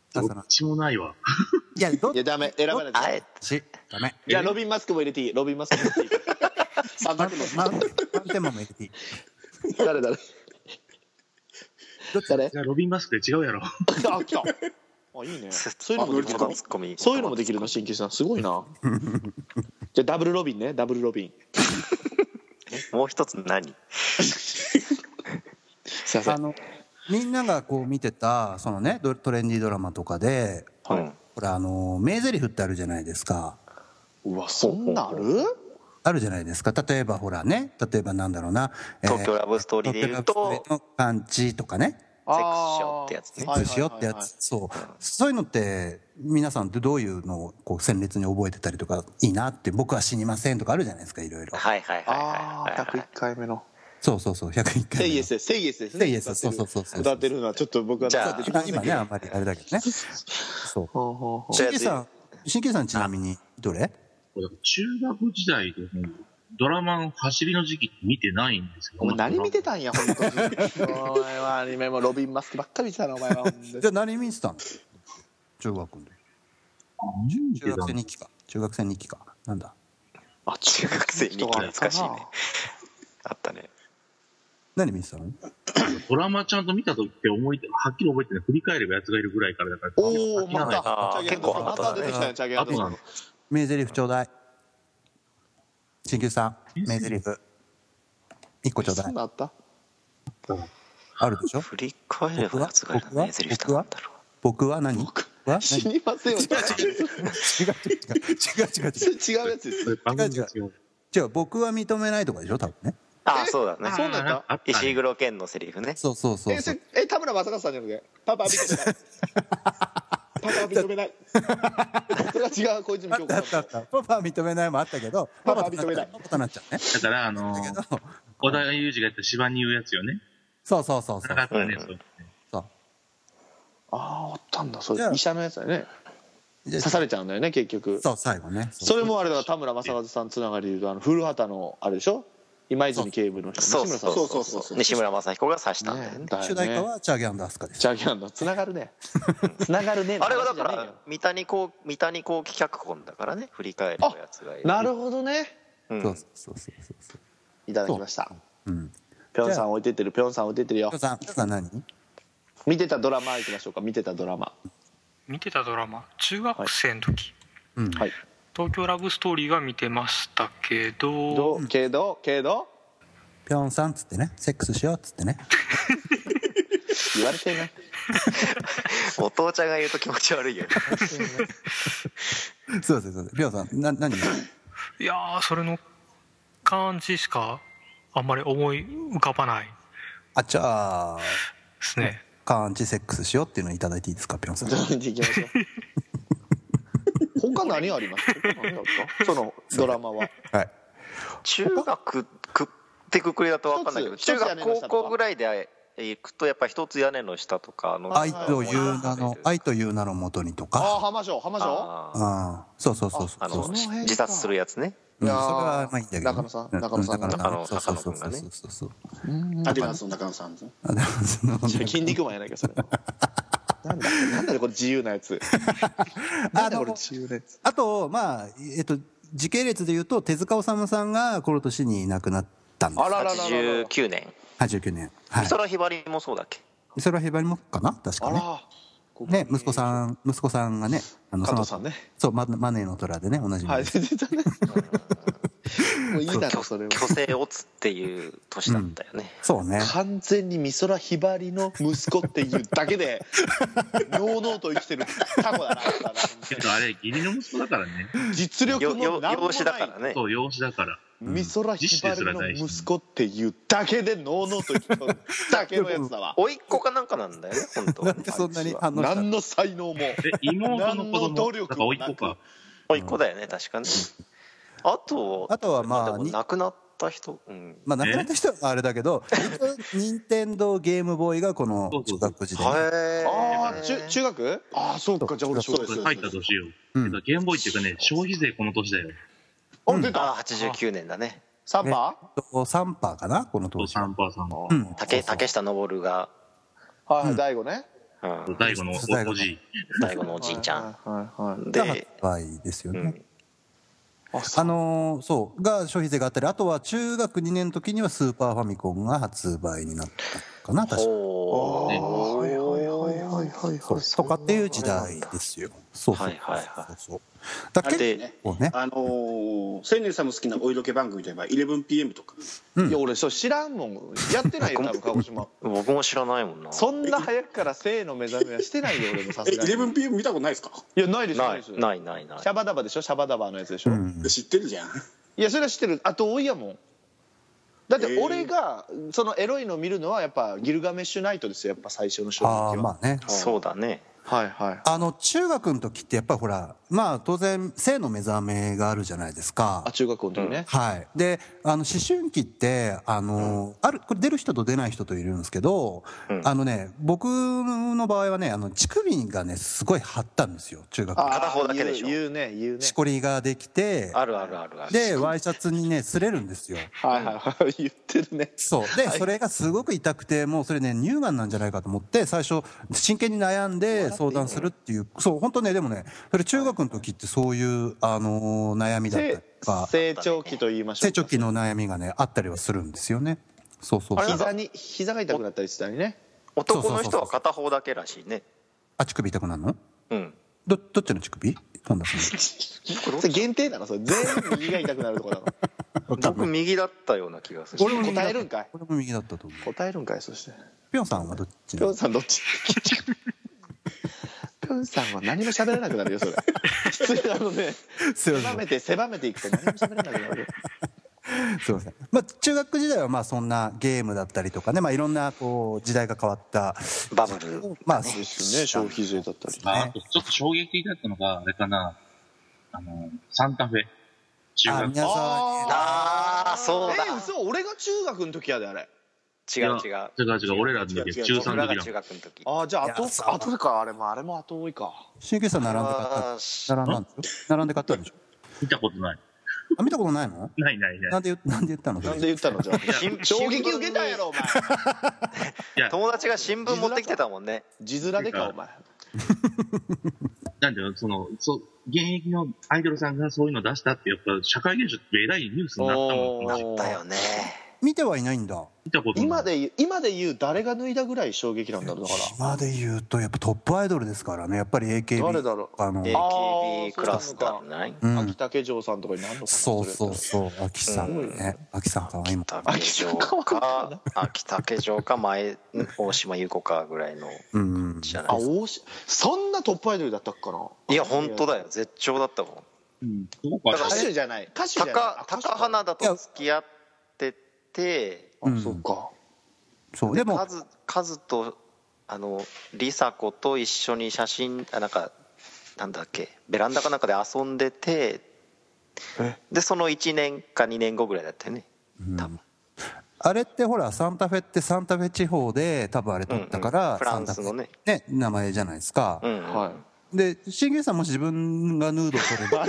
どっちもないわ。 いや、 ダメ。選ばないで。 あえダメ。 じゃあ、ロビン・マスクも入れていい。ロビン・マスクも入れていい。3 満択の。 点も入れていい。 誰どっち誰じゃあロビンマスクで違うやろ。 あ、来た。あ、いいね。そういうのもできるのツッコミ。 そういうのもできるの、新規さん。すごいな。じゃあ、ダブルロビンね。ダブルロビン。 もう一つ何？ すいません。 みんながこう見てたそのねトレンディードラマとかで、 はいほら名台詞ってあるじゃないですか。 うわ、そんなある？ あるじゃないですか。例えばほらね、例えばなんだろうな、 東京ラブストーリーで言うと東京ラブストーリーのパンチとかね、 セックスしようってやつね。 セックスしようってやつ、そういうのって皆さんってどういうのをこう鮮烈に覚えてたりとか、いいなって僕は死にませんとかあるじゃないですか、いろいろ。 はいはいはいああ、 はいはい。 101回目の。 そう101回セイエスです。セイエスですね。 セイエス、そう歌ってるのはちょっと僕はじゃあ今ねあんまりあれだけどね。そう。 ほうほうほう。 新規さんちなみにどれ？ 中学時代でドラマの走りの時期って見てないんですよ。 お前何見てたんや、本当に。お前はアニメもロビン・マスクばっかり見てたな、お前は。 じゃあ何見てたの？中学の時。中学生日記か。中学生日記か。なんだ。 あ、中学生日記懐かしいね。あったね。 何見てたの？ ドラマちゃんと見た時ってはっきり覚えてない。振り返ればやつがいるぐらいからだから。 おお、また。 あー結構また出てきたね、チャゲアンドあとなの。 名台詞ちょうだい。新旧さん、名台詞1個ちょうだいそん。なあった？ あるでしょ？ 振り返ればやつがいる名台詞ってなんだろう。 僕は何？ 死にませんよ。 違う。 違うやつです。 それ番組ですよ。 違う、僕は認めないとかでしょ、多分ね。 あ、そうだね。 そうなんだ。 あったね石黒賢のセリフね。 そう。 田村正和さんじゃなくて、パパは認めない。パパは認めない。それは違う、小泉京子さん。 あった。パパは認めないもあったけど、 パパは認めないパパとなっちゃうね。 だからだけど、 小田裕二がやった芝に言うやつよね。 そう。 なかったね、そう。 そうああったんだ、そじゃあれ医者のやつだよね。刺されちゃうんだよね、結局。 そう、最後ね。 それもあれだから田村正和さんつながりで言うと古畑のあれでしょ、今泉警部の人、 そう西村さん。 そう。西村雅彦が刺したんだよね。 だよね主題歌はチャーギャンダースカです。 ジャギャンだ、つながるね。つながるね。 あれはだから話じゃねえよ三谷幸喜脚本だからね。振り返ればやつがいる。 なるほどね。 うんそう。 いただきました。 うん。 ぴょんさん置いてってる、ぴょんさん置いてってるよ皆。さん何？ 見てたドラマいきましょうか。見てたドラマ。 見てたドラマ中学生の時、 うん。 はい。 東京ラブストーリーが見てましたけど、 けどぴょんさんっつってね、セックスしようっつってね。 言われてね。 お父ちゃんが言うと気持ち悪いよね。 そう。ぴょんさん、何？ いやーそれの感じしかあんまり思い浮かばないあ、じゃあ、 ですね。 カーンチセックスしようっていうのをいただいていいですか、ぴょんさん。 じゃあ行きましょう。他何あります？何だったそのドラマは。 はい。 中学ってくくりだと分かんないけど、 一つ中学屋根の下とか高校ぐらいで行くとやっぱ一つ屋根の下とかの愛という名のもとにとか。 ああ、浜城。 あああ、そう。 あのその辺か自殺するやつね。 それいやーはまあいいんだけど。 中野さん中野君がねそう。 アディダスの中野さんですね。 筋肉マンやないかそれ。なんだこれ自由なやつ。なんだこれ自由なやつ。 あと、まあ、時系列で言うと、手塚治虫さんがこの年に亡くなったんです。 あらららら。 89年。 89年。はい。 美空ひばりもそうだっけ？ 美空ひばりもかな確かね。 あら。 ね、息子さんがね、 加藤さんね。 そう、マネーの虎でね、同じみはい、 です。 出てたね。もういいだろそれは。 虚勢オツっていう年だったよね。 そうね。 完全に美空ひばりの息子っていうだけでのうのうと生きてるタコだな。 けどあれ義理の息子だからね。 実力もなんも養子だからない。 ね。 そう養子だから。 美空ひばりの息子っていうだけでのうのうと生きてるだけのやつだわ。 甥っ子かなんかなんだよね、本当はね。 なんでそんなに反応した何の才能も。 妹の子何の努供だから力も甥っ子か。 甥っ子だよね、確かに。あとはまあでも亡くなった人、うん。 まあ、亡くなった人はあれだけど、任天堂ゲームボーイがこの中学時代に。 ああ、中学？ああ、そうか。じゃあ俺そうです。 入った年よ。けどゲームボーイっていうかね、消費税この年だよ。 あ、出た。 あ、89年だね。 サンバサンパーかなこの当時。 3%さん。 うん。 竹下登が、 はい、大悟ね。 うん、 大悟のおじい。 最後のおじいちゃんはいはいはい。 が発で、 売ですよね。 うん、 そうが消費税があったり、あとは中学2年の時にはスーパーファミコンが発売になったかな、確か。 ほう、 はいはいはいはいはいそうとかっていう時代ですよ。そうそうはいはいはいそう。だあれけですね。 どね、 千年さんも好きなお色気番組といえば 11PM とか。 いや俺それ知らんもん。やってないよ多分鹿児島。 僕も知らないもんな。 そんな早くから性の目覚めはしてないよ俺もさすがに。 11PM 見たことないですか？ いやないですないですないないない。 シャバダバでしょ、シャバダバのやつでしょ、 知ってるじゃん。 いやそれは知ってる。あと多いやもん。だって俺がそのエロいの見るのはやっぱギルガメッシュナイトですよ、やっぱ最初の衝撃は。 ああまあね。 そうだね。 はいはい。 中学の時ってやっぱりほら、まあ当然性の目覚めがあるじゃないですか。 あ中学校の時ね、 はい。で、思春期って、これ出る人と出ない人といるんですけど、僕の場合はね、乳首がね、すごい張ったんですよ、中学校。 片方だけでしょ。 言うねしこりができて、 あるあるあるある。 で、ワイシャツにね、擦れるんですよ。 はいはいはい言ってるね。 そう。で、それがすごく痛くて、もうそれね、乳がんなんじゃないかと思って、最初、真剣に悩んで相談するっていう、そう、本当ね、でもね、それ中学の時ってそういう、悩みだったりとか、 成長期と言いましょうか。 成長期の悩みがね、あったりはするんですよね。そうそうそう。 膝が痛くなったりしたりね。 男の人は片方だけらしいね。 あ、乳首痛くなるの？ うん。 どっちの乳首？本田さん。 それ限定なの？それ全員右が痛くなるとこなの？ 僕右だったような気がする。 俺も答えるんかい。 俺も右だったと思う。 答えるんかい。そしてぴょんさんはどっち？ ぴょんさんどっち？ぴょんさんは何も喋れなくなるよそれ。失礼なので、 すいません。 狭めていくと何も喋れなくなるよ。 すいません。まあ中学時代はまあそんなゲームだったりとかね、まあいろんなこう時代が変わったバブル。 まあですね、消費税だったり。 あと、ちょっと衝撃的だったのが、あれかな、サンタフェ。中学宮沢ああ、そうだ。 嘘、俺が中学の時やであれ。 違う違う。 違う、俺らの時は中3 僕らがの時だ。 中学の時。 ああ、じゃあいや後でか。あれも後多いか。 新旧さん並んで買った並んで買ったんでしょ？ 見たことない。 あ、見たことないの？ ない。 なんで言ったの？ なんで言ったのじゃあ。衝撃受けたやろお前。 いや、 友達が新聞持ってきてたもんね。 字面でかお前。 なんだよ、現役のアイドルさんがそういうの出したって、やっぱ社会現象ってえらいニュースになったもん。 おーだよね。 見てはいないんだ。 見たことない。 今で言う誰が脱いだぐらい衝撃なんだろうだから。 今で言うとやっぱトップアイドルですからね。やっぱり AKB。 誰だろう。 AKB クラスターじゃない？ 秋竹城さんとかになるのかな。 そう。秋さんね。秋さんかわいいもん。 竹城か、秋竹城か大島優子かぐらいのじゃないですか。 そんなトップアイドルだったっかな。 いや本当だよ、絶頂だったもん。 だから歌手じゃない。 高花田と付き合ってて、 そうか。 そうでもカズと梨紗子と一緒に写真なんだっけ、ベランダかなんかで遊んでて、でその1年か2年後ぐらいだったよね多分。 あれってほらサンタフェってサンタフェ地方で多分あれ取ったからフランスのね名前じゃないですか。 はで新宮さんもし自分がヌード取れば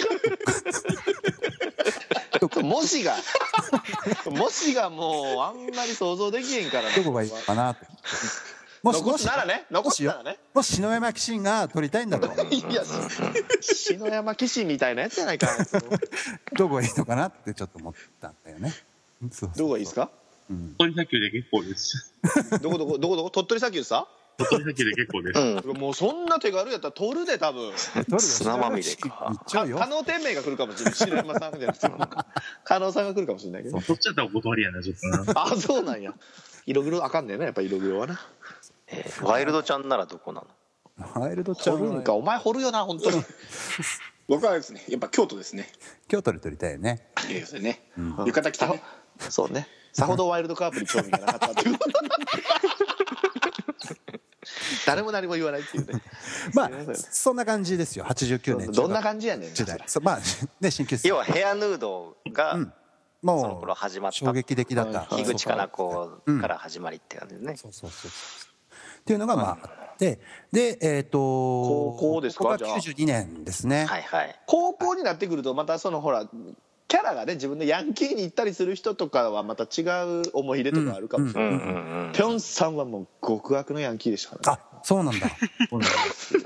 もしがもうあんまり想像できへんからね。 どこがいいかなと。 残すならね。 もし篠山紀信が取りたいんだと。 いや篠山紀信みたいなやつじゃないか。 どこがいいのかなってちょっと思ったんだよね。 どこがいいですか？ 鳥取砂丘で結構です。 どこ鳥取砂丘さ？ 鳥取砂丘で結構です。 もうそんな手軽やったら取るで多分。 砂まみれか。 加納天明が来るかもしれない。篠山さんじゃなくて加納さんが来るかもしれないけど。 そっちだったらお断りやなちょっとな。 あ、そうなんや。色黒あかんねんな、やっぱ色黒はな。 ワイルドちゃんならどこなの？ ワイルドちゃん掘るんか。お前掘るよな本当に。 僕はですね、やっぱ京都ですね。 京都で取りたいよね。 いいですよね。浴衣着てね。 そうね。さほどワイルドカープに興味がなかったっていう。誰も何も言わないっていうね。 まあそんな感じですよ。89年どんな感じやねん。 時代。まあね新旧要はヘアヌードがそのも頃始まった。 う衝撃的だった。 樋口かな子から始まりって感じですね。 そうっていうのがまああってで高校ですか？ ここが92年ですね。 はいはい。 高校になってくるとまたそのほらキャラがね、自分でヤンキーに行ったりする人とかはまた違う思い入れとかあるかもしれない。ピョンさんはもう極悪のヤンキーでしたからね。 あ、そうなんだ。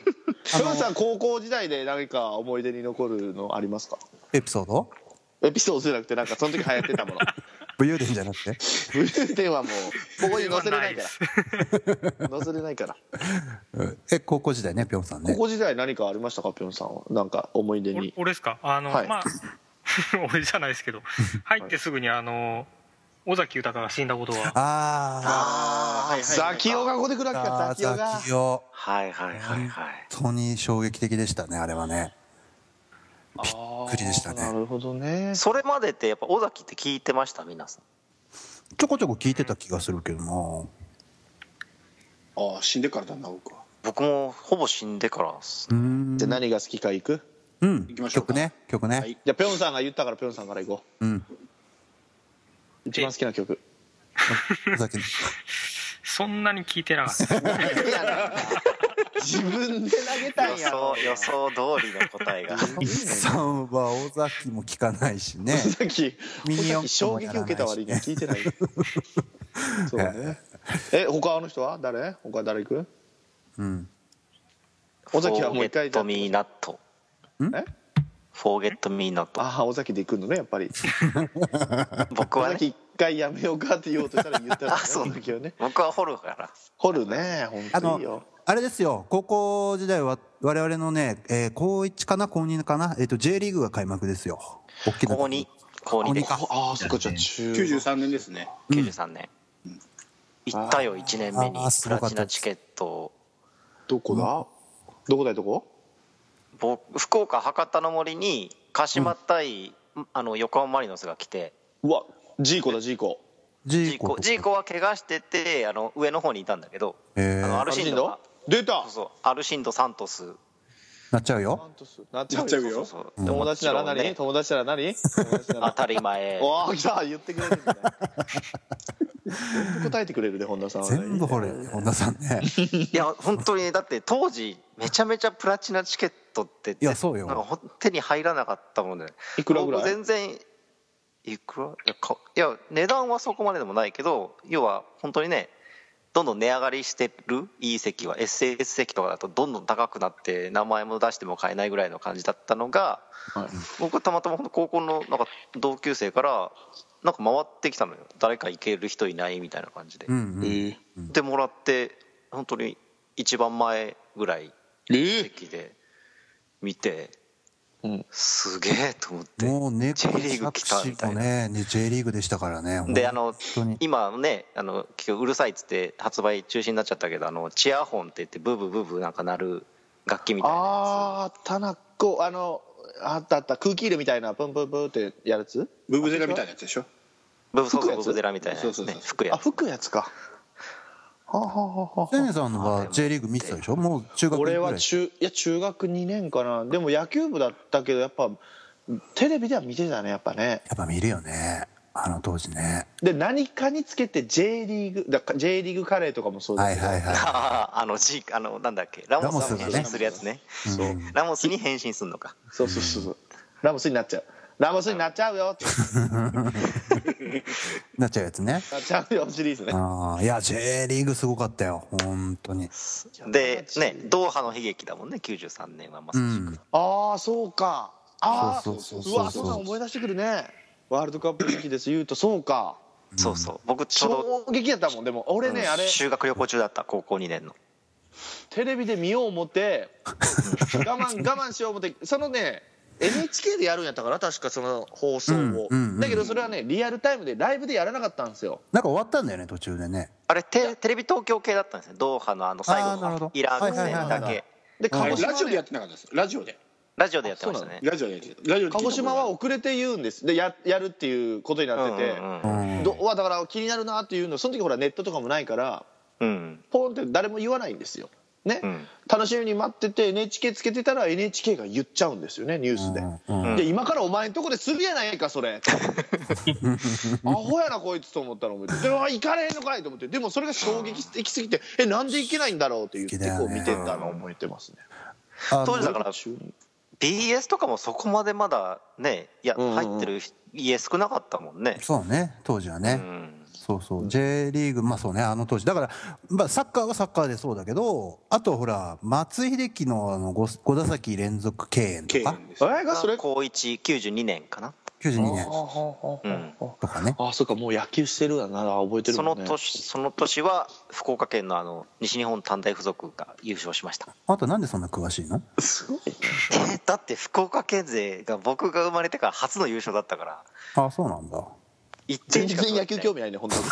トヨさん高校時代で何か思い出に残るのありますか？ エピソードエピソードじゃなくてなんかその時流行ってたもの。 武勇伝じゃなくて武勇伝はもうここに載せれないから載せれないから。 高校時代ねぴょんさんね。 高校時代何かありましたかぴょんさんは？なんか思い出に。 俺ですか？ はいまあ俺じゃないですけど入ってすぐに尾崎豊が死んだことはザキオがここで来るわけか。ザキオがザキオはいはいはいはい。 本当に衝撃的でしたねあれはね。びっくりでしたね。 なるほどね。 それまでってやっぱ尾崎って聞いてました皆さん？ ちょこちょこ聞いてた気がするけどな。 ああ、死んでからだな、僕は。 僕もほぼ死んでからっす。 じゃあ何が好きか行く？ うん行きましょうか。 曲ね、 はい。 じゃあぴょんさんが言ったからぴょんさんから行こうんう。一番好きな曲。 さっきそんなに聞いてなかった自分で投げたんやろ。 予想通りの答えが。 さんは尾崎も聞かないしね。 さっきミニ四駆衝もやらないし撃を受けた割には聞いてない。そうね。他の人は誰？他誰行く？ うん尾崎はもう一回フォーゲットミーナット。 え？ フォーゲットミーナット。 ああ尾崎で行くのねやっぱり。 僕はね。 尾崎一回やめようかって言おうとしたら言ったらね。 そう尾崎はね。 僕は掘るから。 掘るね。本当にいいよ。 あれですよ高校時代は我々のね、高1かな高2かなJ リーグが開幕ですよ。大きな高2です。 ああそっかじゃあ 93年ですね。 93年。行ったよ1年目にプラチナチケット。 どこだ？どこだいどこ？ 福岡博多の森に鹿島対横浜マリノスが来て。 うわジーコだジーコ。 ジーコは怪我してて上の方にいたんだけど、アルシンドが出た。 そうアルシンドサントスなっちゃうよ。 なっちゃうよ。友達なら何？友達なら何？ 当たり前。 おお来た言ってくれるんだ。全部答えてくれるで本田さんは。 全部掘れ本田さんね。 いや本当にだって当時めちゃめちゃプラチナチケットっていやそうよなんか手に入らなかったもんで。 いくらぐらい？ 僕全然いくらいや値段はそこまででもないけど要は本当にねどんどん値上がりしてるいい席は SS 席とかだとどんどん高くなって名前も出しても買えないぐらいの感じだったのが、僕はたまたま高校のなんか同級生からなんか回ってきたのよ。誰か行ける人いないみたいな感じで、でもらって本当に一番前ぐらい席で見て、すげえと思って、 もうね J リーグ来たみたいな。 J リーグでしたからね。 で今ね結局うるさいっつって発売中止になっちゃったけどチアホンって言ってブーブーブーブーなんか鳴る楽器みたいなやつ。 ああタナコあった空気入れみたいなプンプンプンってやるやつ？ ブブゼラみたいなやつでしょ。 ブブゼラみたいなやつね。吹くやつ。 吹くやつか。 千年さんは J リーグ見てたでしょ？もう中学ぐらい。 俺は中学2年かな。でも野球部だったけどやっぱテレビでは見てたねやっぱね。 やっぱ見るよね当時ね。 で何かにつけて J リーグカレーとかもそうだけど。 なんだっけラモスに変身するやつね。ラモスに変身するのか。 そうラモスになっちゃう。ラモスになっちゃうよってなっちゃうやつね。 なっちゃうよシリーズね。 いや J リーグすごかったよ本当に。 でねドーハの悲劇だもんね93年はまさしく。 ああそうか。ああそううわそんな思い出してくるね。ワールドカップの時です言うとそうか。 そう僕ちょうど衝撃やったもん。でも俺ねあれ修学旅行中だった高校2年の。 テレビで見よう思って我慢しよう思ってそのね NHK でやるんやったから確かその放送を、だけどそれはねリアルタイムでライブでやらなかったんですよ。 なんか終わったんだよね途中でね。 あれテレビ東京系だったんですよ。ドーハの最後のイラン戦だけで鹿児島ラジオでやってなかったです。ラジオでやってましたね。 ラジオでやってた。 鹿児島は遅れて言うんですでやるっていうことになってて、だから気になるなっていうのその時ほらネットとかもないから、ポンって誰も言わないんですよね。楽しみに待ってて NHK つけてたら NHK が言っちゃうんですよねニュースで。で今からお前んとこでするやないかそれアホやなこいつと思ったらで行かれへんのかいと思って。でもそれが衝撃的すぎてなんで行けないんだろうって言ってこう見てたのを覚えてますね。 当時だから BS とかもそこまでまだね入ってる家少なかったもんね。 そうね当時はね。 そうそう、J リーグ、まあそうね、あの当時だから、まあ、サッカーはサッカーでそうだけど、あとほら松井秀喜の5打席連続敬遠とか、 がそれ高1、92年かな。 92年とかね。 あ、そうか、もう野球してるんだな、覚えてるもんね。 その年は福岡県の西日本短大附属が優勝しました。 あとなんでそんな詳しいの？ すごいね。 だって福岡県勢が僕が生まれてから初の優勝だったから。 あ、そうなんだ。 全然野球興味ないね、本当に。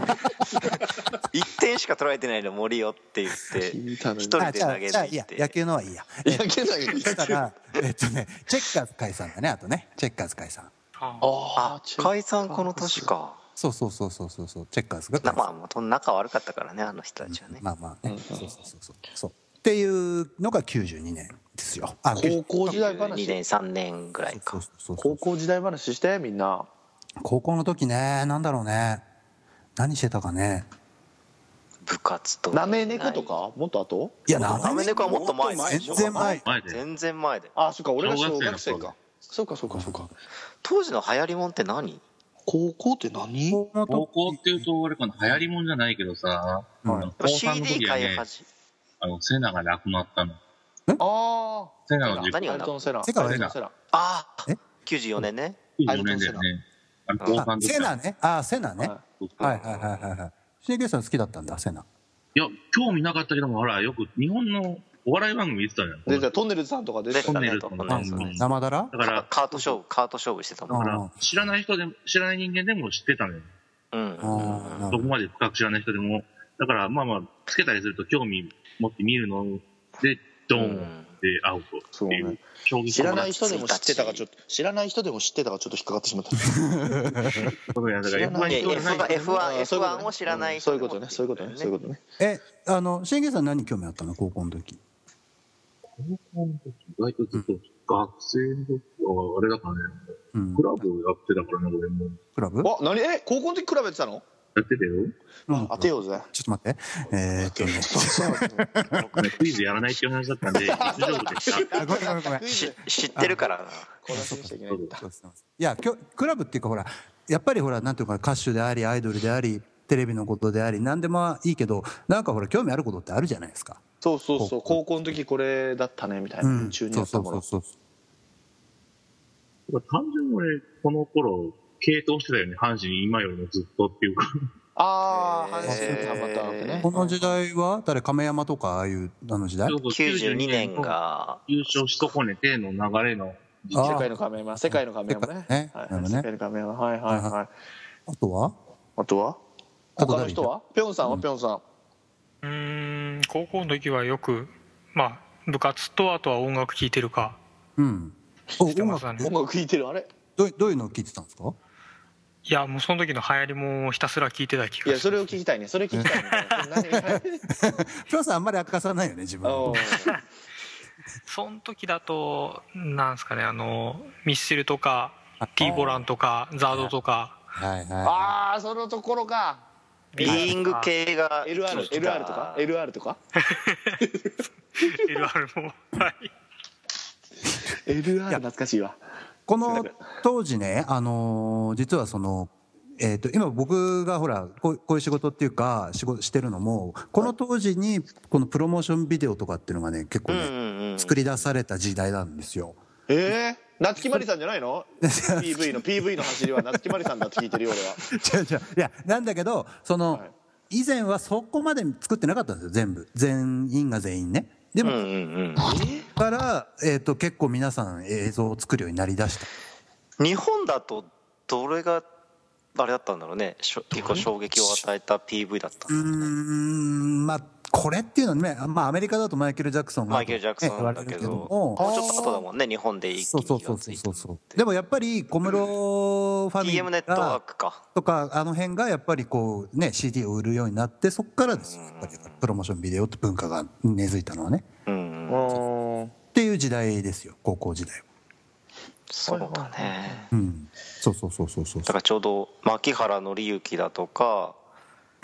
1点しか取られてないの森尾って言って1人で投げていって。 野球のはいいや。 野球のはいい。 だからチェッカーズ解散だね。あとね、チェッカーズ解散。 解散この年か。 そうチェッカーズが解散。 まあ仲悪かったからね、あの人たちはね。 まあね、そうっていうのが92年ですよ。 高校時代話。 2年3年ぐらいか。 高校時代話してみんな。 高校の時ね、なんだろうね、何してたかね。 部活となめ猫とかもっと後？ いや、 なめ猫はもっと前。 全然前で。 あ、そっか、俺が小学生か。そうか。 当時の流行りもんって何？ 高校って何？ 高校っていうとあれかな、流行りもんじゃないけどさ、 CD 買い始め。 セナが亡くなったの。セナの何が亡くなったの？ セナ。 ああ、94年ね。 94年だよね。 セナね。セナね。はい。シネゲーさん好きだったんだ、セナ。 いや、興味なかったけども、ほら、よく日本のお笑い番組見てたじゃん。 トンネルズさんとか出てたね。 生だら？ だからカート勝負してたもん。 だから知らない人間でも知ってたのよ。どこまで深く知らない人でも。だからまあつけたりすると興味持って見るのでドーンでアウトっていう。 知らない人でも知ってたかちょっと引っかかってしまった。 F1 を知らない人。 そういうことね。 シンゲさん何興味あったの、高校の時？ 意外とずっと学生の時はあれだからね、クラブをやってたからね、俺も。 クラブ？ 何？高校の時クラブやってたの？ やってたよ。 当てようぜ。 ちょっと待って。 クイズやらないっていう話だったんで、大丈夫でした。 ごめん。 知ってるからな。 いや、クラブっていうかほら、やっぱりほら、なんていうか歌手であり、アイドルであり、テレビのことであり、何でもいいけど、なんかほら、興味あることってあるじゃないですか。 そう。高校の時これだったね、みたいな。中にやったもの。 そう。 単純に俺、この頃、系統してたよね、阪神今よりもずっとっていうか。 阪神たまたまね。 この時代は亀山とかああいう時代 ？92年が優勝し損ねての流れの世界の亀山ね。世界の亀山。はい。 あとは他の人は？ピョンさん。 高校の時はよく部活とあとは音楽聴いてるか。 音楽聴いてる。あれどういうのを聴いてたんですか？ いや、もうその時の流行りもひたすら聞いてた気がする。 いや、それを聞きたいね。ピョンさんあんまり明かさないよね、自分。 その時だとなんですかね、ミスチルとか T ボランとかザードとか。 そのところか。 ビーイング系が LR とか LR もはい。 LR 懐かしいわ。 この当時ね、実は今僕がほらこういう仕事っていうかしてるのもこの当時にこのプロモーションビデオとかっていうのがね結構ね作り出された時代なんですよ。 夏木マリさんじゃないの？ PV の走りは夏木マリさんだって聞いてるよ俺は。 いやなんだけど以前はそこまで作ってなかったんですよ、全員が全員ね。でもから結構皆さん映像を作るようになりだした。 日本だとどれがあれだったんだろうね、結構衝撃を与えた PV だったんだろうね。 これっていうのはね、アメリカだとマイケル・ジャクソンだけどもうちょっと後だもんね、日本で一気に火がついた。 でもやっぱり小室ファミリー TM ネットワークかとかあの辺がやっぱりこうね CD を売るようになって、そこからですよ、やっぱりプロモーションビデオって文化が根付いたのはね、っていう時代ですよ、高校時代は。 そうだね。 そう。 だからちょうど牧原紀之だとか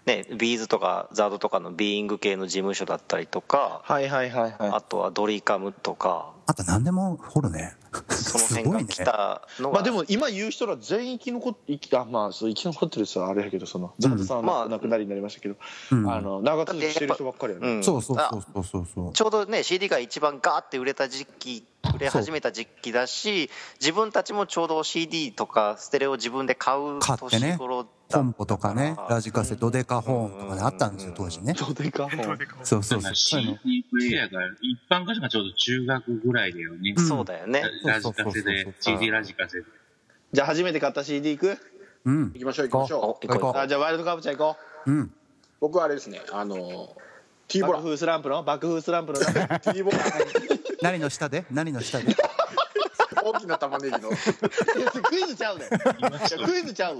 ね、ビーズとかザードとかのビーイング系の事務所だったりとか、 はいはいはいはい。 あとはドリカムとか、 あと何でも掘るね。 その辺が来たのが、 まあでも今言う人ら全員まあそう生き残ってる人はあれやけど、そのザードさんは亡くなりになりましたけど、長続きしてる人ばっかりやね。 そうそうそうそうそう。 ちょうどね CD が一番ガーって売れ始めた時期だし、自分たちもちょうど CD とかステレオ自分で買う年頃だった、 コンポとかね、ラジカセ、ドデカホーンとかねあったんですよ当時ね。 ドデカホーン。 そうそうそう。 CD プレイヤーが一般化したのがちょうど中学ぐらいだよね。 そうだよね。 ラジカセで CD ラジカセで。 じゃあ初めて買った CD いく？ 行きましょう行きましょう。 行こう。 じゃあワイルドカープちゃん行こう。うん。 僕はあれですね、T ボラン。 爆風スランプのT ボラン。 何の下で大きな玉ねぎのクイズちゃうね。クイズちゃうわ。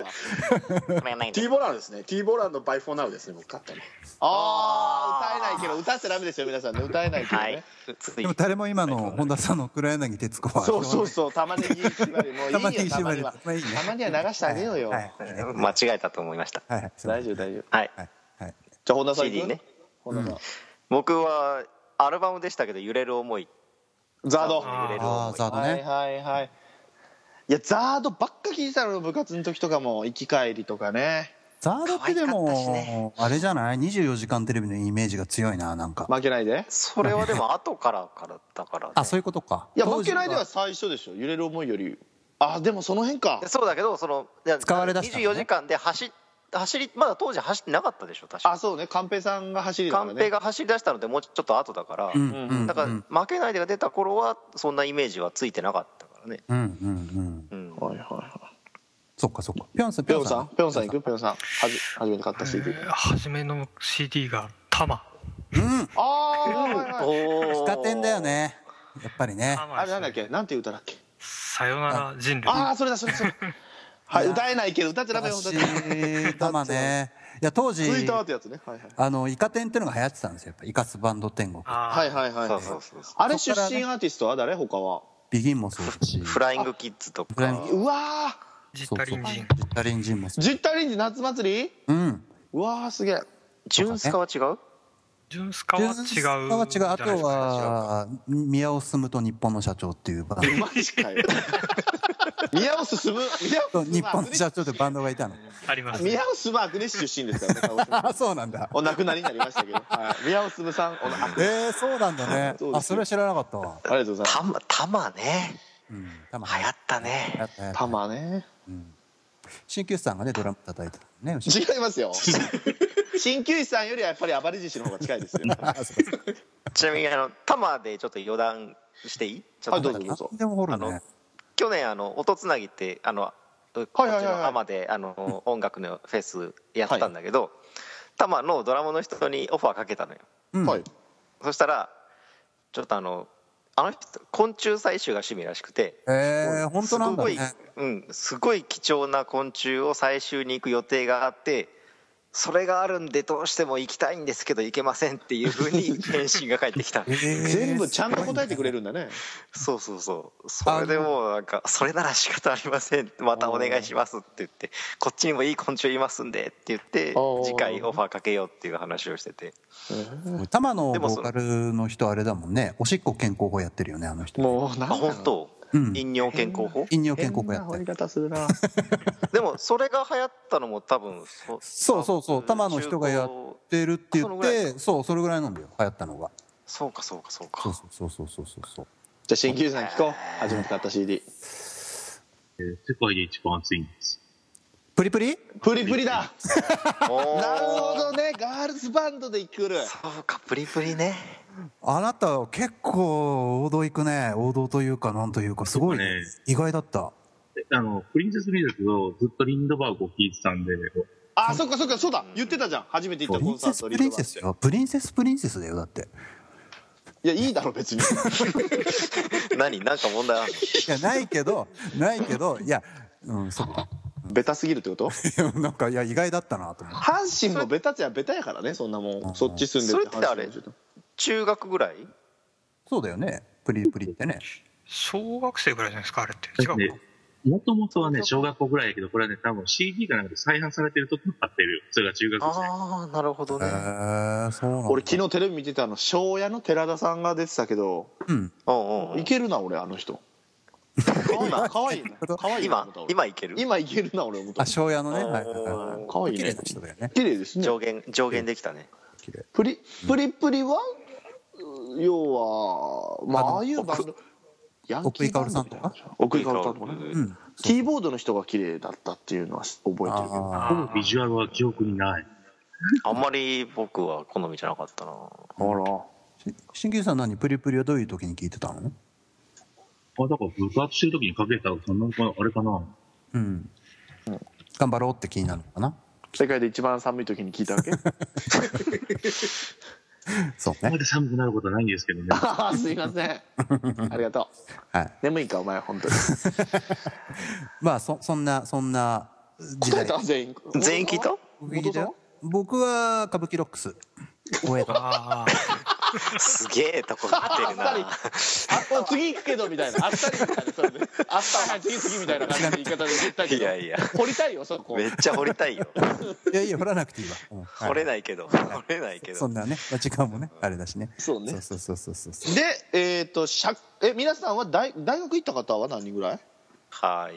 T ボランですね。T ボランの By for Now ですね、僕買ったの。 歌えないけど、歌っちゃダメですよ皆さんね。歌えないけどね。 でも誰も今の本田さんの黒柳徹子はそう玉ねぎ縛りもういいよ。たまには流してあげようよ。 間違えたと思いました。 大丈夫。 はい。 じゃあ本田さん CD ね。 本田さん。 僕はアルバムでしたけど、揺れる思い。 ザード。 ザードね。 はいいやザードばっか聞いてたの、部活の時とかも行き帰りとかね。 ザードってでもあれじゃない、24時間テレビのイメージが強いな、なんか負けないで。 それはでも後からだから、ね、 あ、そういうことか。 いや負けないでは最初でしょ、揺れる思いより。あ、でもその辺か。 そうだけど、 使われだしたのね、 24時間で走りまだ当時走ってなかったでしょ確か。 あ、そうね、カンペさんが走りだからね。 カンペが走り出したのでもうちょっと後だから、だから負けないでが出た頃はそんなイメージはついてなかったからね。 はいそっかぴょんさん行く？ぴょんさん初めて買った CD。 初めの CD がタマ。 イカ天だよね、やっぱりね。 あれなんだっけ、なんていう歌だっけ。 さよなら人類。 ああ、それだ。はい、歌えないけど歌っちゃダメよ。 タマね。いや当時ツイーターってやつね。 イカ天っていうのが流行ってたんですよ、やっぱイカスバンド天国。 はいあれ出身アーティストは誰？他はビギンもそうだし、 フライングキッズとか。 うわー、 ジッタリンジン。 ジッタリンジンもそう。 ジッタリンジン夏祭り。うわーすげえ。 ジュンスカは違う？ ジュンスカは違う。 あとは宮尾進と日本の社長っていうバンド。 マジかよ。宮尾進日本の社長ってバンドがいたの。 あります。 宮尾進は阿久根市出身ですからね。 あ、そうなんだ。 お亡くなりになりましたけど。宮尾進さん。 そうなんだね。あ、それは知らなかったわ。 ありがとうございます。 タマね。流行ったね。 タマね。 鍼灸師さんがねドラム叩いてたね。 違いますよ。鍼灸師さんよりはやっぱり暴れ獅子の方が近いですよ。 ちなみにタマでちょっと余談していい？ はい、どうぞ。 でも掘るね。 去年音つなぎってこっちのアマで音楽のフェスやったんだけど、タマのドラムの人にオファーかけたのよ。そしたらちょっとあの人昆虫採集が趣味らしくて、 本当なんだね。 すごい貴重な昆虫を採集に行く予定があって、それがあるんでどうしても行きたいんですけど行けませんっていうふうに返信が返ってきた。 全部ちゃんと答えてくれるんだね。 そうそれでもうなんかそれなら仕方ありません、またお願いしますって言って、こっちにもいい昆虫いますんでって言って次回オファーかけようっていう話をしてて。 玉のボーカルの人あれだもんね、おしっこ健康法やってるよね、あの人。 もう本当飲料健康法？ 飲料健康法やってる。 でもそれが流行ったのも多分そう玉の人がやってるって言って、それぐらいなんだよ、流行ったのが。 そうかそう。 じゃあ鍼灸師さん聞こう、初めて買った CD。 世界で一番熱いんです。 プリプリだ。なるほどね、ガールズバンドで来る。 そうか、プリプリね。 あなた結構王道行くね。王道というかなんというかすごい意外だった。 プリンセスプリンセスをずっとリンドバーグを聴いてたんで。 あ、そっかそうだ、言ってたじゃん、初めて行ったコンサート。 プリンセスよ、プリンセスだよ、だって。 いや、いいだろ別に。 なんか問題あるの？ いや、ないけどいや、そっか、 ベタすぎるってこと？ なんかいや意外だったなと思って。 阪神もベタっちゃベタやからね、そんなもん。そっち住んでるって。それってあれ中学ぐらい？ そうだよね、プリプリってね。 小学生ぐらいじゃないですか、あれって。違うか。 もともとはね、小学校ぐらいやけど、これはね、多分 CD かなんかで再販されてる時に買ってるよ。それが中学生。 ああ、なるほどね。 そうなんだ。 俺昨日テレビ見てた庄屋の寺田さんが出てたけど、いけるな俺、あの人。かわいいな。 今いける？ 今いけるな俺思った。 庄屋のね。 かわいいね。 綺麗な人だよね。 綺麗ですね。 上限できたね。 プリプリは要はまあああいうバンド、 奥井かおるさんとか、 奥井かおるさんとかね、キーボードの人が綺麗だったっていうのは覚えてるけど、 ビジュアルは記憶にない。 あんまり僕は好みじゃなかったな。 あら、 新旧さん何プリプリはどういう時に聞いてたの？ だから部活してる時にかけたらそんなあれかな。 頑張ろうって気になるのかな。 世界で一番寒い時に聞いたわけ？ そうね。 まだ寒くなることはないんですけどね。 すいません。ありがとう。眠いかお前本当に。 まあそんな時代。 全員聞いた？ 僕は歌舞伎ロックス。 すげえとこ来てるな。 次行くけどみたいな、あっさりみたいな、それであっさり次みたいな感じの言い方で言ったけど、 いや掘りたいよそこ。 めっちゃ掘りたいよ。 いや掘らなくていいわ。 掘れないけど。 そんなね時間もねあれだしね。 そうね。 そう。 で皆さんは大学行った方は何人ぐらい？ はい。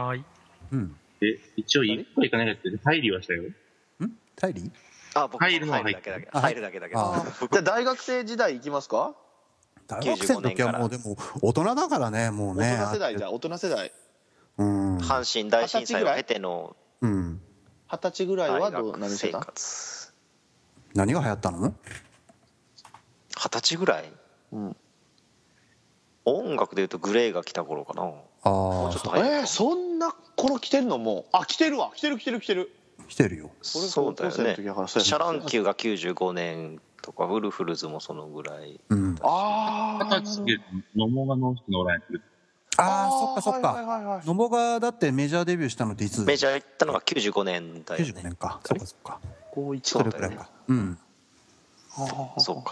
一応1個行かなきゃって入りはしたよ。 入り？ 僕入るだけだけど。 じゃあ大学生時代行きますか？ 大学生の時はもうでも大人だからね、もうね。 大人世代じゃ大人世代。 阪神大震災を経ての 20歳ぐらいは何してた？ 何が流行ったの？ 20歳ぐらい？音楽でいうとグレーが来た頃かな。もうちょっと早い。 そんな頃来てるの？もう来てるわ。来てるよ。 そうだよね。シャランキューが95年とか、ウルフルズもそのぐらい。 20歳で野茂がノンスのライブ。 そっか。野茂がだってメジャーデビューしたのっていつ？ メジャー行ったのが95年だよね。 95年か。そっか。 高1 それくらいか。 そっか。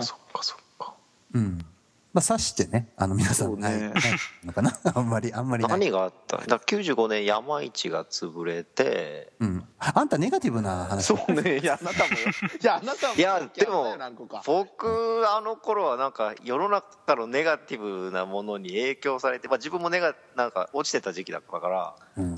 まあ察してね、皆さんないのかな。あんまりない。 何があった？だから95年山一が潰れて。 あんたネガティブな話。 そうね。いやあなたも。 いやでも僕あの頃はなんか世の中のネガティブなものに影響されて、自分もなんか落ちてた時期だったから、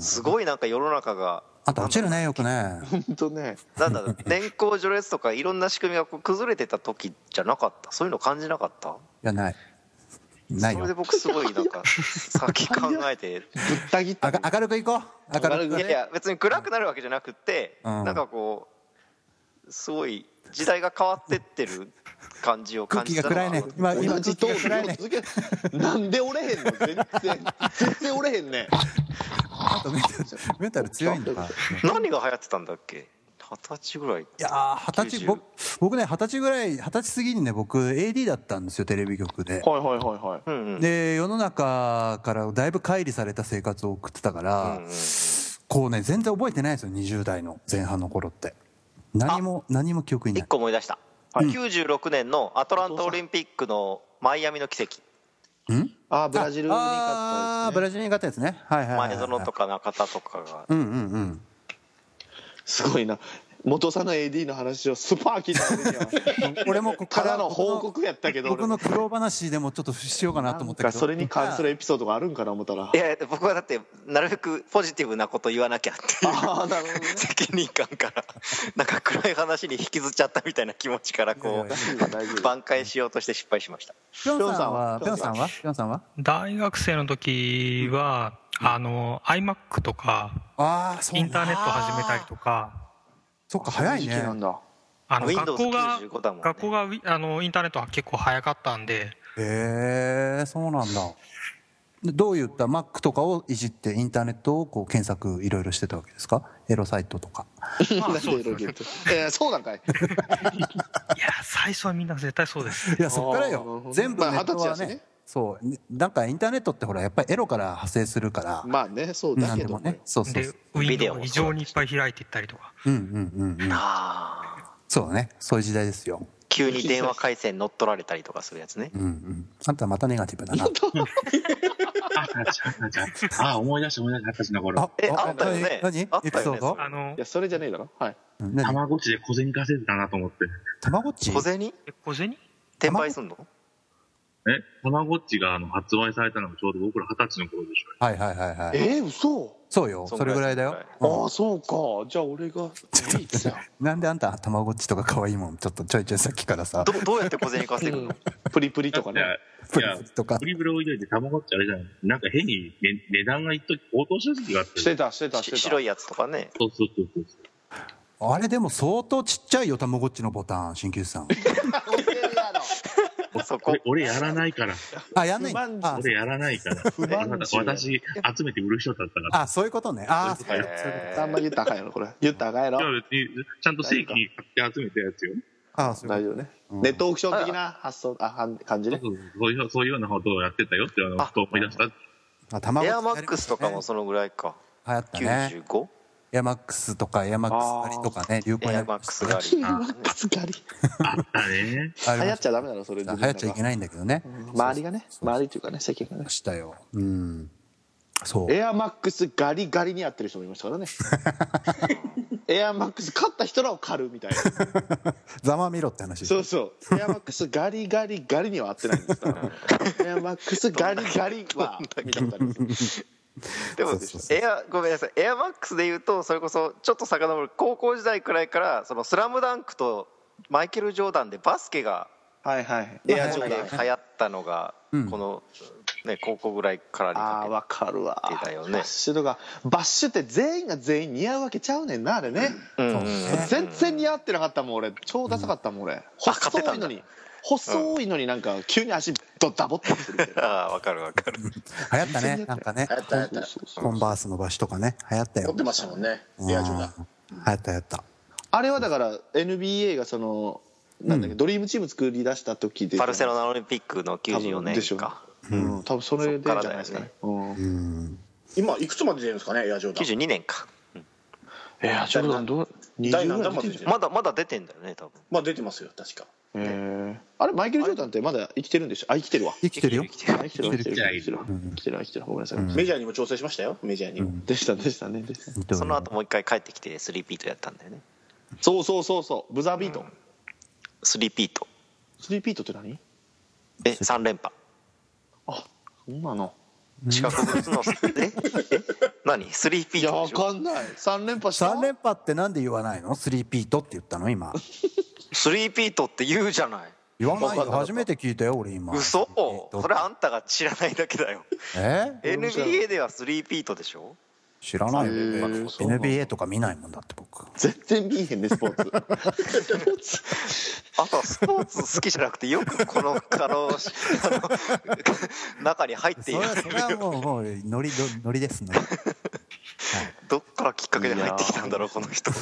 すごいなんか世の中が。 あんた落ちるねよくね。 本当ね。 なんだろう、年功序列とかいろんな仕組みが崩れてた時じゃなかった？そういうの感じなかった？ いやないよ。 それで僕すごいなんか先考えてぶった切った。 明るくいこう。明るく。 いや別に暗くなるわけじゃなくて、なんかこうすごい時代が変わってってる感じを感じた。 空気が暗いね。今同じトーン暗いね。なんで折れへんの？全然折れへんね。 メンタル強いんだ。 何が流行ってたんだっけ？20歳ぐらい。いや20歳僕ね20歳過ぎにね僕 AD だったんですよテレビ局で。で世の中からだいぶ乖離された生活を送ってたから、こうね全然覚えてないんですよ20代の前半の頃って。何も記憶にない。 1個思い出した。96年のアトランタオリンピックのマイアミの奇跡。 ブラジルに勝ったやつね。 ブラジルに勝ったやつね。 前園とか中田とかが。 すごいな。元尾さんの AD の話をスパー聞いた。 俺もただの報告やったけど、 僕の苦労話でもちょっとしようかなと思ったけど、 それに関するエピソードがあるんかな思ったら。 いや僕はだってなるべくポジティブなこと言わなきゃっていう責任感からなんか暗い話に引きずっちゃったみたいな気持ちからこう挽回しようとして失敗しました。 ぴょんさんは大学生の時はiMac とかインターネット始めたりとか。 そっか早いね。 学校がインターネットは結構早かったんで。 そうなんだ。どういった Mac とかをいじってインターネットをこう検索いろいろしてたわけですか？エロサイトとか。 そうなんかい。 いや最初はみんな絶対そうです。 いやそっからよ。全部ネットはね。そうなんかインターネットってほらやっぱりエロから派生するから。 まあねそうだけどね。 そうでウィンドウを異常にいっぱい開いていったりとか。 そうだねそういう時代ですよ。 急に電話回線乗っ取られたりとかするやつね。 あんたまたネガティブだな。 思い出した二十歳の頃。 あったよね。 何エピソード？ いや、それじゃねえだろ。はい。 たまごっちで小銭稼いでたなと思って。 たまごっち？ 小銭？転売すんの？ たまごっちが発売されたのがちょうど僕ら20歳の頃でしょ。 はい。 嘘？ そうよ、それぐらいだよ。 ああ、そうか。じゃあ俺がなんであんたたまごっちとか可愛いもんちょっとちょいちょいさっきからさ。 どうやって小銭稼ぐの？ プリプリとかね。 プリプリとか。 プリプリ置いといてたまごっちあれじゃない。なんか変に値段が一時高騰した時期があって。 してた。 白いやつとかね。 そう。 あれでも相当ちっちゃいよ、たまごっちのボタン、鍼灸師さん。 俺やらないから。 あ、やんない。 俺やらないから。私集めて売る人だったから。 あ、そういうことね。あ、そういうこと。 あんま言ったらあかんやろ、これ。言ったらあかんやろ。 ちゃんと正規に買って集めたやつよ。 あ、そう大丈夫ね。ネットオークション的な発想、感じね。 そういうようなことをやってたよって思い出した。 エアマックスとかもそのぐらいか。 流行ったね。 95？ エアマックスとかエアマックス狩りとかね、流行エアマックス狩り。 エアマックス狩り。 あったね。 流行っちゃダメだろ、それ。 流行っちゃいけないんだけどね。 周りがね、周りっていうかね、世間がね。 したよ。そう。 エアマックスガリガリにやってる人もいましたからね。エアマックス買った人らを狩るみたいな。 ざまみろって話。 そう。エアマックスガリガリガリには合ってないんですから。エアマックスガリガリは見たことあります。 でもごめんなさい、エアマックスでいうとそれこそちょっと遡る高校時代くらいからそのスラムダンクとマイケル・ジョーダンでバスケがエアジョーダン流行ったのがこのね高校ぐらいからにかけてだよね。 わかるわ。 バッシュとかバッシュって全員が全員似合うわけちゃうねんな、あれね。全然似合ってなかったもん俺。超ダサかったもん俺。細いのになんか急に足ダボってするみたいな。 わかる。 流行ったね、なんかね。 流行ったコンバースのバッシュとかね、流行ったよ。 持ってましたもんね、エアジョーダン。 流行った。 あれはだから NBA がそのなんだっけ、ドリームチーム作り出した時でバルセロナオリンピックの94年か。 多分それでじゃないですかね。 今いくつまで出るんですかね、エアジョーダン。 92年か。 エアジョーダン第何弾まで出てる？ まだ出てんだよね多分。 まあ出てますよ確か。 あれマイケル・ジョーダンってまだ生きてるんでしょ？あ、生きてるわ。 生きてるよ。 生きてる。ごめんなさい。 メジャーにも調整しましたよ、メジャーにも。 でしたね。 その後もう一回帰ってきて3ピートやったんだよね。 そうブザービート。 3ピート。 3ピートって何 ？3連覇。 あ、そんなの四角物の何3ピート？いやわかんない。3連覇した。 3連覇ってなんで言わないの？3ピートって言ったの今。 3ピートって言うじゃない。 言わないよ。初めて聞いたよ俺今。 嘘？それあんたが知らないだけだよ。NBA では3ピートでしょ？ 知らないよ。NBA とか見ないもんだって僕。 全然見えへんねスポーツ。 あとはスポーツ好きじゃなくてよくこの中に入っている。 それはもうノリですね。 どっからきっかけで入ってきたんだろうこの人。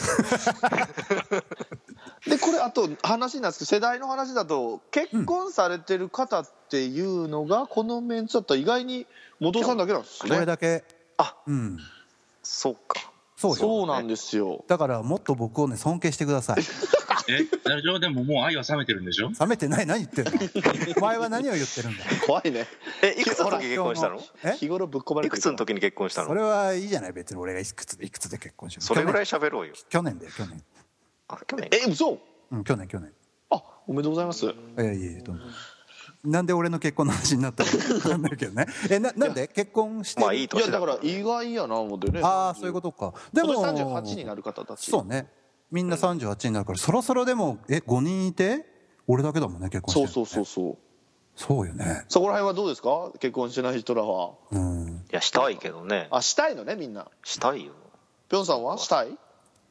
でこれあと話なんですけど、世代の話だと結婚されてる方っていうのがこのメンツだったら意外に元さんだけなんですね。 これだけ。 そうか。 そうなんですよ。 だからもっと僕をね尊敬してください。 大丈夫？でももう愛は冷めてるんでしょ？ 冷めてない。何言ってんの？お前は何を言ってるんだ。 怖いね。 いくつの時結婚したの？ 日頃ぶっ込まれてる。 いくつの時に結婚したの？ それはいいじゃない別に俺がいくつで結婚したの。 それぐらい喋ろうよ。 去年だよ去年。 あ、去年？ 嘘？ 去年。 あ、おめでとうございます。 いやどうも。なんで俺の結婚の話になったのか分かんないけどね。なんで結婚して？ まあいい年だ。 いやだから意外やな思ってね。 ああそういうことか。でも 38になる方たち。 そうね。みんな38になるからそろそろでも5人いて俺だけだもんね結婚してる。そうよね。 そこら辺はどうですか？結婚しない人らは。 いやしたいけどね。 あ、したいのねみんな。 したいよ。 ぴょんさんはしたい？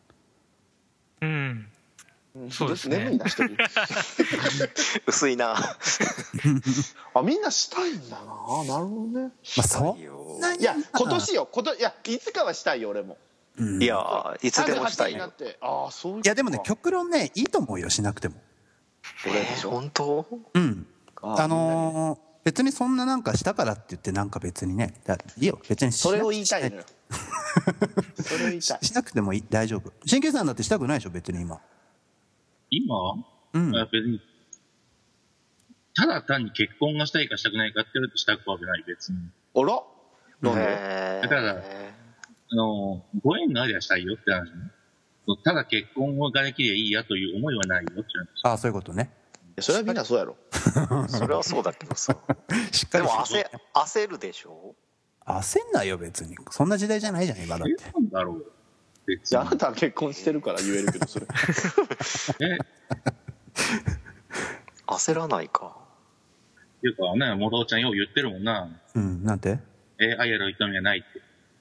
そうですね。 眠いな一人。 薄いな。 あ、みんなしたいんだな。なるほどね。 そういや今年よ。いやいつかはしたいよ俺も。 いやいつでもしたいよ。 ああそういう。 いやでもね極論ねいいと思うよしなくても。 本当？ 別にそんななんかしたからって言ってなんか別にねいいよ別にそれを言いたいのよ。それを言いたい。 しなくても大丈夫。神経さんだってしたくないでしょ別に今。 別に、ただ単に結婚がしたいかしたくないかって言うとしたくはない、別に。 あらなんで？ だから、ご縁がありゃしたいよって話ね。ただ結婚ができりゃいいやという思いはないよって話。 ああ、そういうことね。 それはみんなそうやろ。 それはそうだけどさ。 しっかりでも焦るでしょ？ 焦んないよ、別に。そんな時代じゃないじゃん、今だって。 なんだろう。 じゃあ、あなたは結婚してるから言えるけど、それ。 焦らないか。 っていうか、元ちゃんよう言ってるもんな。 なんて？ 愛ある営みがないって。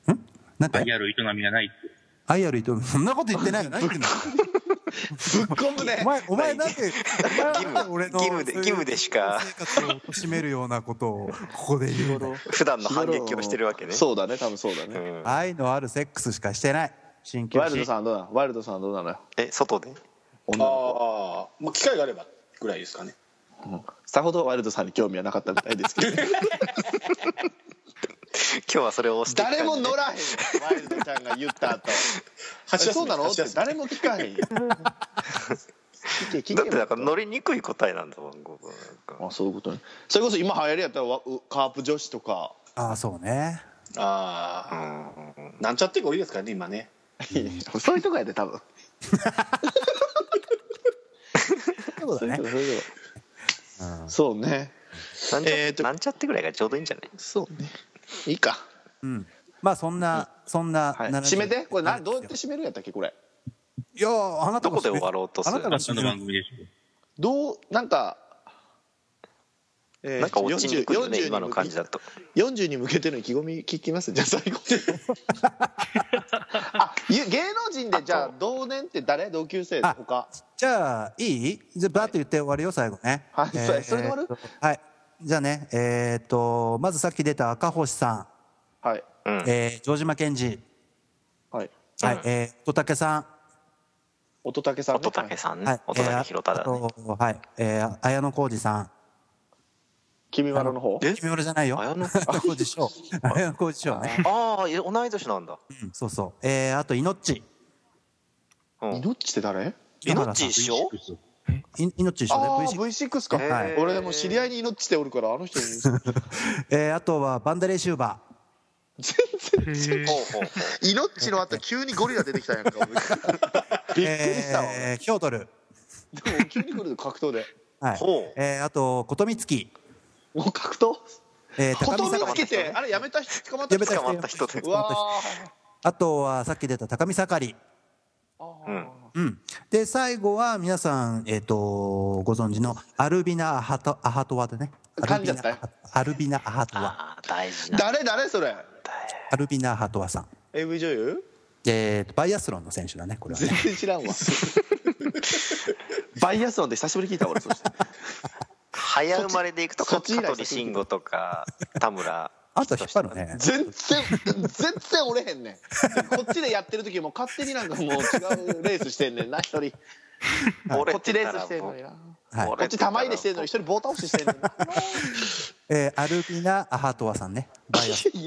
なんて？ 愛ある営みがないって。 愛ある営み、そんなこと言ってないよ。何言ってんの？ ぶっ込むね。 お前なんで俺の義務でしか生活を貶めるようなことをここで言うの？ 普段の反撃をしてるわけね。 そうだね、多分そうだね。 愛のあるセックスしかしてない。 ワイルドさんどうなの？ワイルドさんどうなのよ？ 外で？ ああ、機会があればぐらいですかね。 さほどワイルドさんに興味はなかったみたいですけど。 今日はそれを押して誰も乗らへんよ、ワイルドちゃんが言った後。そうなのって誰も聞かへんよ。 だってだから乗りにくい答えなんだもん。 あ、そういうことね。それこそ今流行りやったらカープ女子とか。 ああ、そうね。 ああ、なんちゃってが多いですからね、今ね。 そういうとこやで、多分。 そうだね。 そうね。 なんちゃってぐらいがちょうどいいんじゃない？ そうね。いいか。 まあそんな締めて。これどうやって締めるやったっけ、これ。 いや、あなたどこで終わろうとする？ あなたが締める番組でしょ。 なんか落ちにくいよね、今の感じだと。 40に向けての意気込み聞きます。じゃあ最後芸能人でじゃあ同年って誰？同級生他。 じゃあいい？じゃあバーッと言って終わるよ、最後ね。 はい、それで終わる？ はい。じゃあね、まずさっき出た赤星さん、はい、 城島健二、 はい、 はい、乙武さん、 乙武さんね、 乙武さんね、乙武宏太だね。 はい、綾野浩二さん。 君まろの方？ 君まろじゃないよ。綾野浩二賞。綾野浩二賞ね。 ああ、同い年なんだ。 そうそう。あとイノッチ。 イノッチって誰？ イノッチ一緒？ イノッチ一緒ね。 V6 か。俺でも知り合いにイノッチっておるからあの人に。 あとはバンダレーシューバー。全然違う。イノッチの後急にゴリラ出てきたやんか。びっくりしたわ。 ヒョードル。 でも急に来る格闘で。 はい。あと琴光月。 もう格闘？琴光月ってあれやめた人捕まった人で。 あとはさっき出た高見盛り。で最後は皆さんご存知のアルビナ・アハトワでね。アルビナ・アハトワ。 大事な。 誰それ？ アルビナ・アハトワさん。 AV 女優？ バイアスロンの選手だね、これは。 全然知らんわ。バイアスロンで久しぶりに聞いた俺。そして早生まれでいくと香取慎吾とか田村。 あんた引っ張るね。 全然折れへんねん。こっちでやってる時も勝手になんかもう違うレースしてんねんな、一人。こっちレースしてんのにな。こっち玉入れしてんのに一人棒倒ししてんねんな。 アルビナ・アハトワさんね。バイアス。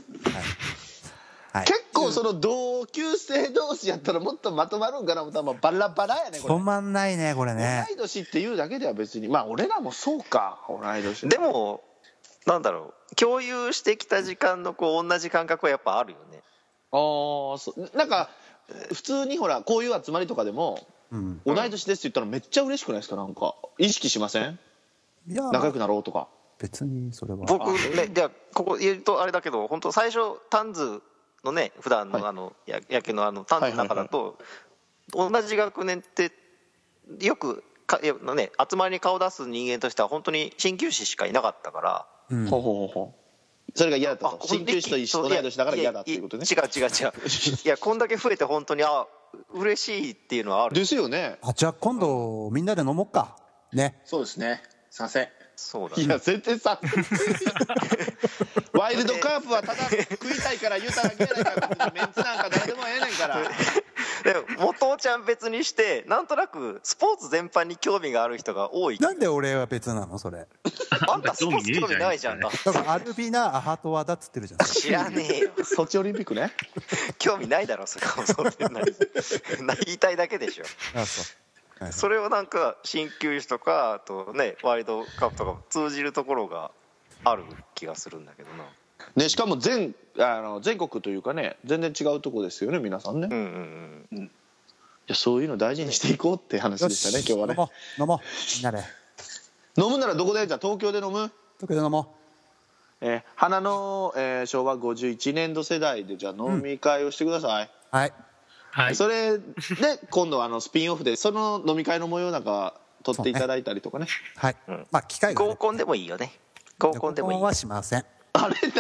結構その同級生同士やったらもっとまとまるんかな思ったらバラバラやねこれ。 止まんないねこれね。 同い年っていうだけでは別にまあ俺らもそうか同い年。 でもなんだろう共有してきた時間のこう同じ感覚はやっぱあるよね。 そうなんか普通にほらこういう集まりとかでも、同い年ですって言ったらめっちゃ嬉しくないですか？なんか意識しません？仲良くなろうとか。 別にそれは僕ねじゃあここ言うとあれだけど本当最初タンズのね普段の野球のタンズの中だと同じ学年ってよくね集まりに顔出す人間としては本当に鍼灸師しかいなかったから。 それが嫌だったと。鍼灸師と一緒同い年だから嫌だっていうことね。 違ういやこんだけ増えて本当に嬉しいっていうのはあるですよね。 じゃあ今度みんなで飲もうかね。 そうですね。すいません。 そうだね。 いや全然さワイルドカープはただ食いたいから言うただけやないか。メンツなんか誰でもええねんから。 でも元ちゃん別にしてなんとなくスポーツ全般に興味がある人が多い。 なんで俺は別なのそれ。 あんたスポーツ興味ないじゃんか。 だからアルビナ・アハトワだっつってるじゃん。 知らねえよ。 ソチオリンピックね。 興味ないだろそれは。そんな言いたいだけでしょ。 あそうそれをなんか鍼灸師とかあとねワールドカップとか通じるところがある気がするんだけどな。 ね、しかも全国というかね全然違うとこですよね皆さんね。いやそういうの大事にしていこうって話でしたね今日はね。 飲もうみんなで。 飲むならどこで？じゃあ東京で飲む？ 東京で飲もう。花の、昭和51年度世代でじゃあ飲み会をしてください。 はい。 はい。 それで今度はスピンオフでその飲み会の模様なんか撮っていただいたりとかね。 はい。まあ機会がね。 合コンでもいいよね。合コンでもいい。 合コンはしません。 あれだ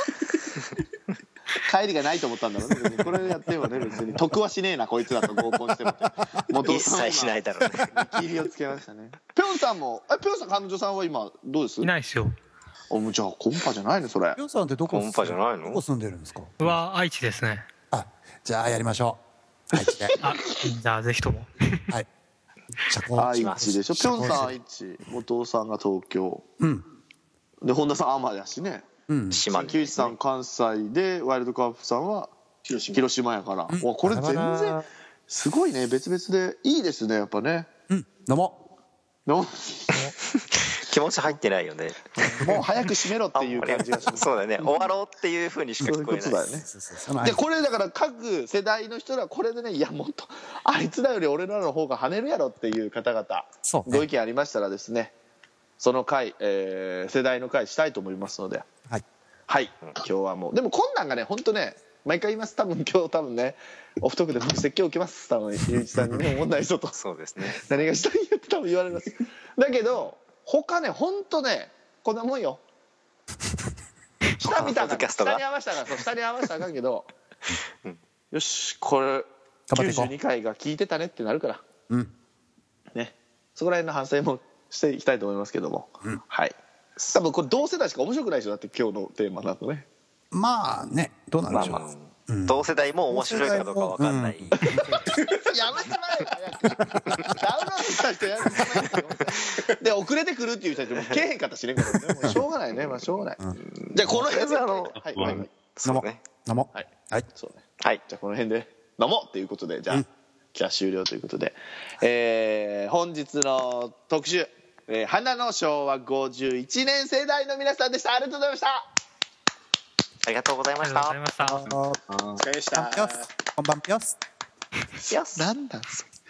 帰りがないと思ったんだろうね。これやってもね別に得はしねえなこいつらと合コンしてもって一切しないだろうね。 見切りをつけましたね。ぴょんさんもぴょんさん彼女さんは今どうです？ いないですよ。 もうじゃあコンパじゃないのそれ。 ぴょんさんってどこコンパじゃないの？ どこ住んでるんですか？ 愛知ですね。 あ、じゃあやりましょう。愛知で。 じゃあぜひとも。 はい。 愛知でしょ。ぴょんさん愛知、後藤さんが東京。で本田さん海女だしね。 島根。 木内さん関西でワイルドカップさんは広島やから。これ全然すごいね別々でいいですねやっぱね。 飲もう。 気持ち入ってないよね。 もう早く締めろっていう感じがします。 そうだね。終わろうっていう風にしか聞こえない。 そういうことだよね。でこれだから各世代の人らこれでねいやもっとあいつらより俺らの方が跳ねるやろっていう方々ご意見ありましたらですねその回、世代の回したいと思いますのではい今日はもうでもこんなんがね本当ね毎回言います今日ねオフトークで説教受けます多分ゆういちさんにね問題ぞとそうですね何がしたいよって多分言われますだけど他ね本当ねこんなもんよ下見たから下に合わせたから下に合わせたらあかんけどよしこれ92回が聞いてたねってなるからねそこら辺の反省もしていきたいと思いますけどもはい多分これ同世代しか面白くないでしょだって今日のテーマだとねまあねどうなんでしょう同世代も面白いかどうか分かんないやめてまえダウンロードした人やめてまえで遅れてくるっていう人たちもけえへんかったしねこれねもうしょうがないねしょうがないじゃあこの辺で飲もうはいそうねはいじゃあこの辺で飲もうっていうことでじゃあじゃあ終了ということで本日の特集花の昭和51年世代の皆さんでしたありがとうございましたありがとうございましたお疲れでしたこんばんぴょすなんだ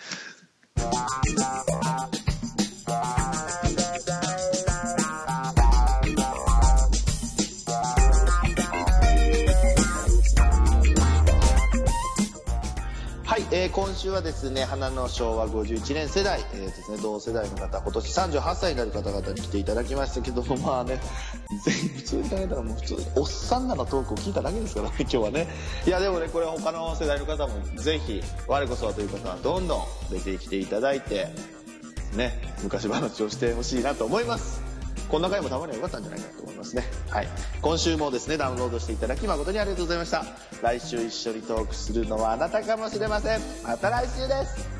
今週はですね花の昭和51年世代、ですね、同世代の方今年38歳になる方々に来ていただきましたけどもまあね全員普通に考えたらもう普通おっさんらのトークを聞いただけですからね今日はねいやでもねこれ他の世代の方もぜひ我こそはという方はどんどん出てきていただいてね昔話をしてほしいなと思いますこんな回もたまには良かったんじゃないかと思いますねはい今週もですねダウンロードしていただき誠にありがとうございました来週一緒にトークするのはあなたかもしれませんまた来週です